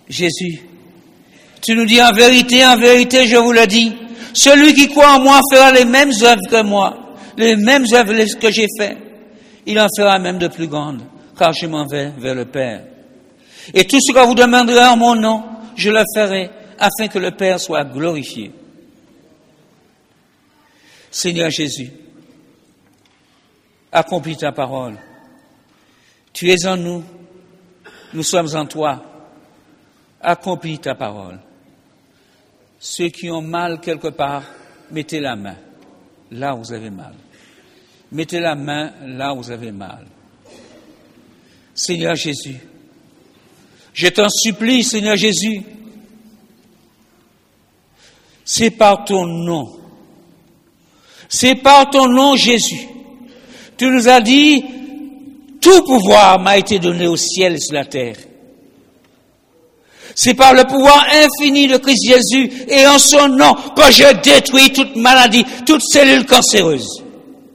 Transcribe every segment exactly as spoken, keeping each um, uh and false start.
Jésus, tu nous dis en vérité, en vérité, je vous le dis, celui qui croit en moi fera les mêmes œuvres que moi, les mêmes œuvres que j'ai faites. Il en fera même de plus grandes, car je m'en vais vers le Père. Et tout ce que vous demanderez en mon nom, je le ferai, afin que le Père soit glorifié. Seigneur Jésus, accomplis ta parole. Tu es en nous, nous sommes en toi. Accomplis ta parole. Ceux qui ont mal quelque part, mettez la main là où vous avez mal. Mettez la main là où vous avez mal. Seigneur Jésus, je t'en supplie, Seigneur Jésus, c'est par ton nom. C'est par ton nom, Jésus. Tu nous as dit, tout pouvoir m'a été donné au ciel et sur la terre. C'est par le pouvoir infini de Christ Jésus et en son nom que je détruis toute maladie, toute cellule cancéreuse.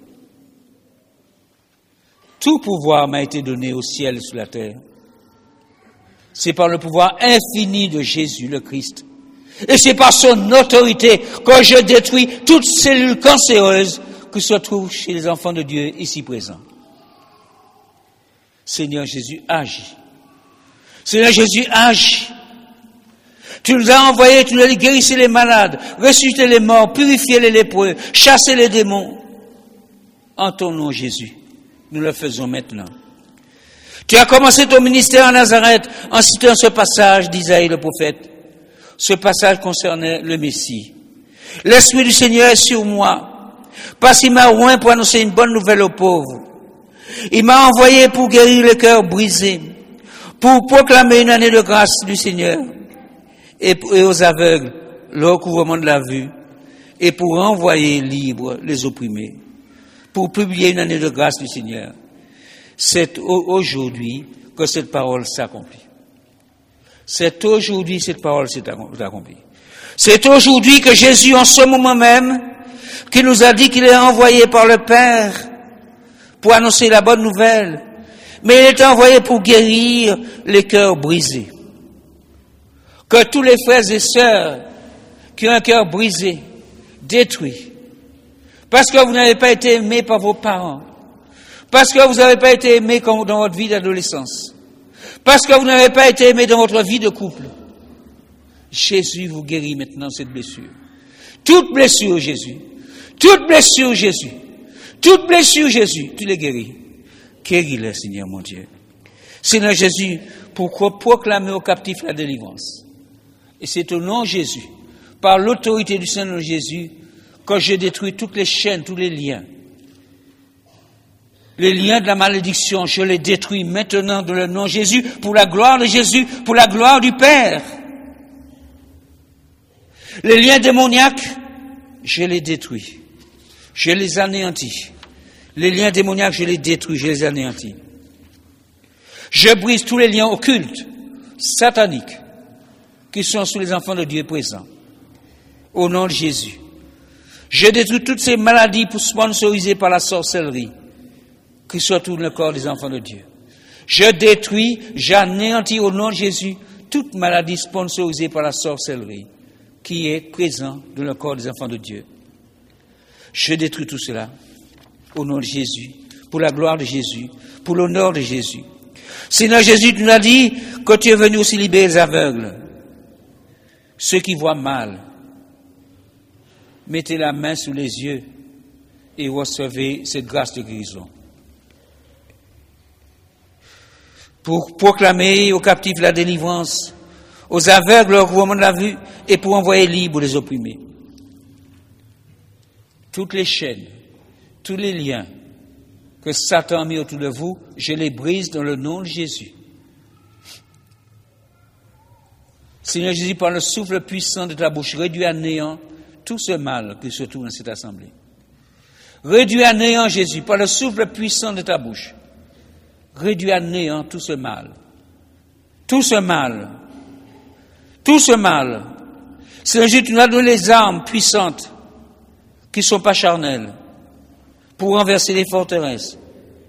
Tout pouvoir m'a été donné au ciel et sur la terre. C'est par le pouvoir infini de Jésus le Christ. Et c'est par son autorité que je détruis toute cellule cancéreuse qui se trouve chez les enfants de Dieu ici présents. Seigneur Jésus, agis. Seigneur Jésus, agis. Tu nous as envoyés, tu nous as dit, guérissez les malades, ressuscitez les morts, purifiez les lépreux, chassez les démons. En ton nom, Jésus, nous le faisons maintenant. Tu as commencé ton ministère en Nazareth en citant ce passage d'Isaïe le prophète. Ce passage concernait le Messie. L'Esprit du Seigneur est sur moi, parce qu'il m'a oint pour annoncer une bonne nouvelle aux pauvres. Il m'a envoyé pour guérir les cœurs brisés, pour proclamer une année de grâce du Seigneur, et aux aveugles le recouvrement de la vue, et pour envoyer libres les opprimés, pour publier une année de grâce du Seigneur. C'est aujourd'hui que cette parole s'accomplit. C'est aujourd'hui cette parole s'est accomplie. C'est aujourd'hui que Jésus, en ce moment même, qui nous a dit qu'il est envoyé par le Père pour annoncer la bonne nouvelle, mais il est envoyé pour guérir les cœurs brisés. Que tous les frères et sœurs qui ont un cœur brisé, détruit, parce que vous n'avez pas été aimés par vos parents, parce que vous n'avez pas été aimés dans votre vie d'adolescence, parce que vous n'avez pas été aimés dans votre vie de couple, Jésus vous guérit maintenant cette blessure. Toute blessure, Jésus. Toute blessure, Jésus. Toute blessure, Jésus. Tu les guéris. Guéris-les, Seigneur mon Dieu. Seigneur Jésus, pour proclamer aux captifs la délivrance. Et c'est au nom de Jésus, par l'autorité du Seigneur Jésus, que je détruis toutes les chaînes, tous les liens. Les liens de la malédiction, je les détruis maintenant dans le nom de Jésus, pour la gloire de Jésus, pour la gloire du Père. Les liens démoniaques, je les détruis. Je les anéantis. Les liens démoniaques, je les détruis, je les anéantis. Je brise tous les liens occultes, sataniques, qui sont sous les enfants de Dieu présents. Au nom de Jésus. Je détruis toutes ces maladies sponsorisées par la sorcellerie, qui sont tout le corps des enfants de Dieu. Je détruis, j'anéantis au nom de Jésus toute maladie sponsorisée par la sorcellerie, qui est présent dans le corps des enfants de Dieu. Je détruis tout cela au nom de Jésus, pour la gloire de Jésus, pour l'honneur de Jésus. Seigneur Jésus, tu nous as dit que tu es venu aussi libérer les aveugles, ceux qui voient mal. Mettez la main sous les yeux et recevez cette grâce de guérison. Pour proclamer aux captifs la délivrance, aux aveugles le recouvrement de la vue, et pour envoyer libres les opprimés. Toutes les chaînes, tous les liens que Satan a mis autour de vous, je les brise dans le nom de Jésus. Seigneur Jésus, par le souffle puissant de ta bouche, réduis à néant tout ce mal qui se trouve dans cette assemblée. Réduis à néant, Jésus, par le souffle puissant de ta bouche. Réduis à néant tout ce mal. Tout ce mal. Tout ce mal. Seigneur Jésus, tu nous as donné les armes puissantes qui ne sont pas charnelles pour renverser les forteresses.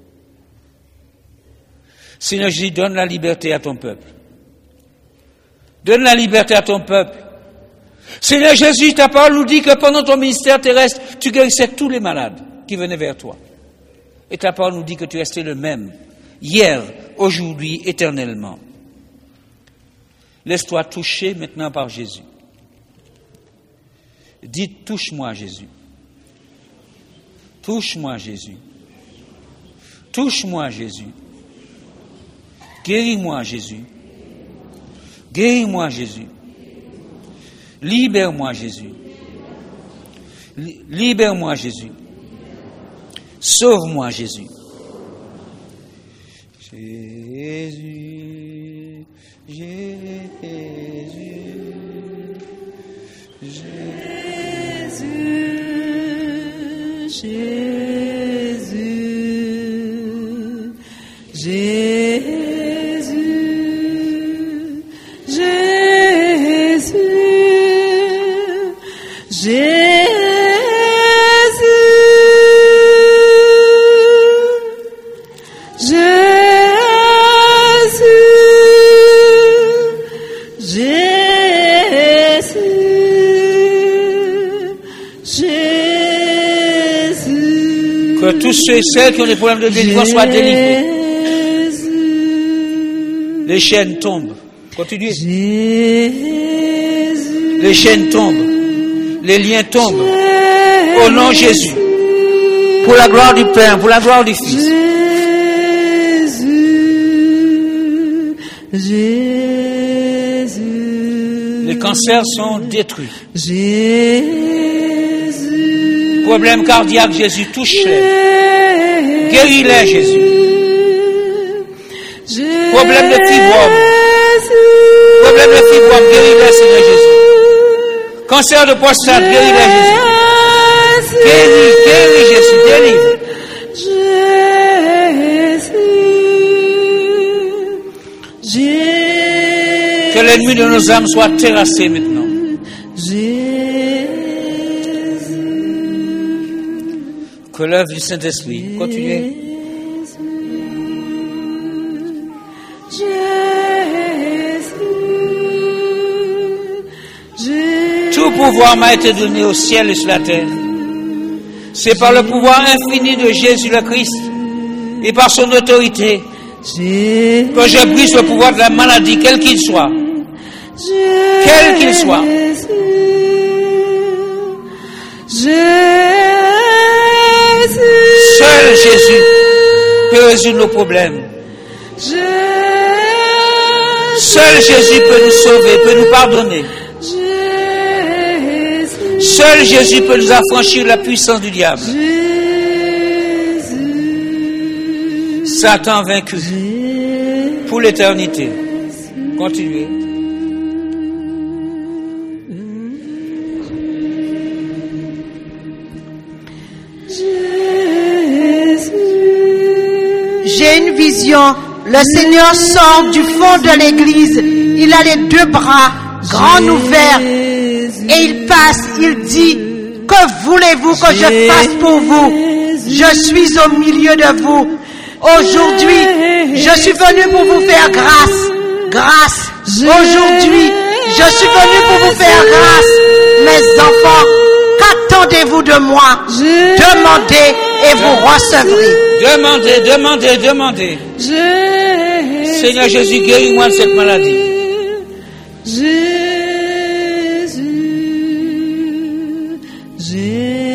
Seigneur Jésus, donne la liberté à ton peuple. Donne la liberté à ton peuple. Seigneur Jésus, ta parole nous dit que pendant ton ministère terrestre, tu guérissais tous les malades qui venaient vers toi. Et ta parole nous dit que tu restais le même, hier, aujourd'hui, éternellement. Laisse-toi toucher maintenant par Jésus. Dites, touche-moi Jésus. Touche-moi Jésus. Touche-moi Jésus. Guéris-moi Jésus. Guéris-moi Jésus. Libère-moi Jésus. Libère-moi Jésus. Sauve-moi Jésus. Jésus, Jésus, Jésus, Jésus, Jésus, Jésus, Jésus. Que tous ceux et celles qui ont des problèmes de délivrance soient délivrés. Les chaînes tombent. Continuez. Les chaînes tombent. Les liens tombent. Au nom de Jésus. Pour la gloire du Père, pour la gloire du Fils. Les cancers sont détruits. Problème cardiaque, Jésus, touche-les. Guéris-les, Jésus. Problème de fibrome. Problème de fibrome, guéris-les, Seigneur Jésus. Cancer de prostate, guéris-les, Jésus. Guéris, guéris, Jésus, délivre. Que l'ennemi de nos âmes soit terrassé maintenant. Que l'œuvre du Saint-Esprit continue. Tout pouvoir m'a été donné au ciel et sur la terre. C'est par le pouvoir infini de Jésus le Christ et par son autorité que je brise le pouvoir de la maladie, quel qu'il soit. Quel qu'il soit. Seul Jésus peut résoudre nos problèmes. Seul Jésus peut nous sauver, peut nous pardonner. Seul Jésus peut nous affranchir de la puissance du diable. Satan vaincu pour l'éternité. Continuez. J'ai une vision. Le Seigneur sort du fond de l'église. Il a les deux bras grands ouverts. Et il passe, il dit, que voulez-vous que je fasse pour vous? Je suis au milieu de vous. Aujourd'hui, je suis venu pour vous faire grâce. Grâce. Aujourd'hui, je suis venu pour vous faire grâce. Mes enfants, qu'attendez-vous de moi? Demandez et vous recevrez. Demandez, demandez, demandez. Seigneur Jésus, guéris-moi de cette maladie. Jésus, Jésus.